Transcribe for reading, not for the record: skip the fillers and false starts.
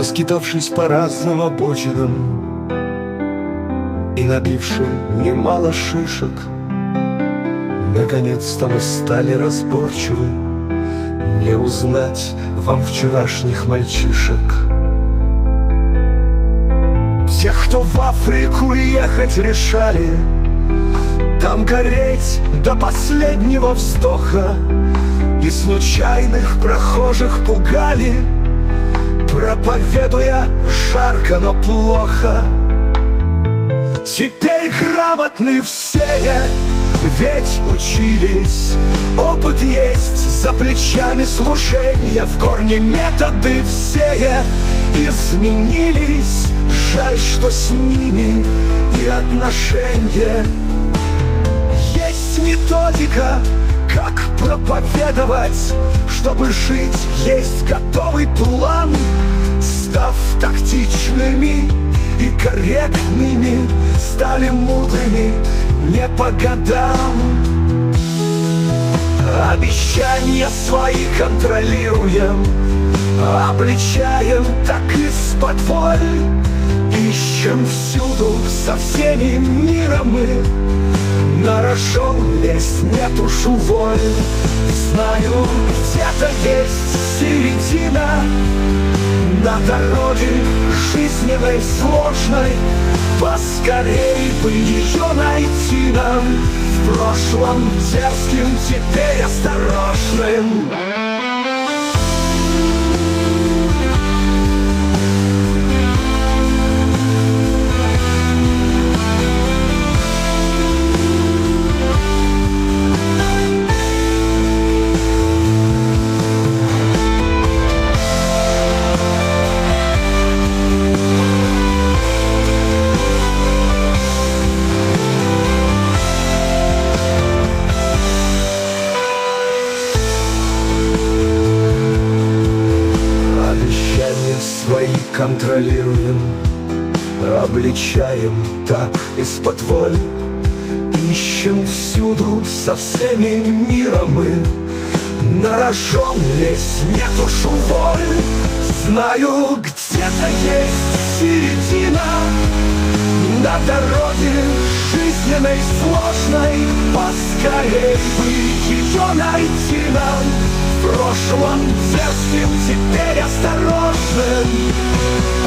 Поскитавшись по разным обочинам и набившим немало шишек, наконец-то мы стали разборчивы. Не узнать вам вчерашних мальчишек. Тех, кто в Африку ехать решали, там гореть до последнего вздоха, и случайных прохожих пугали, проповедуя жарко, но плохо. Теперь грамотны все, ведь учились, опыт есть за плечами служения. В корне методы все изменились, жаль, что с ними и отношения. Есть методика, как проповедовать, чтобы жить, есть готовый план. Став тактичными и корректными, стали мудрыми не по годам. Обещания свои контролируем, обличаем так исподволь. Ищем всюду со всеми миром мы, на рожон лезть нет уж уволь. Знаю, где-то есть середина на дороге жизненной сложной. Поскорей бы ее найти нам, в прошлом дерзким, теперь осторожным. Свои контролируем, обличаем так исподволь. Ищем всюду со всеми миром мы, на рожон лезть нет уж уволь. Знаю, где-то есть середина на дороге жизненной сложной. Поскорей бы ее найти нам, в прошлом дерзким, теперь осторожным.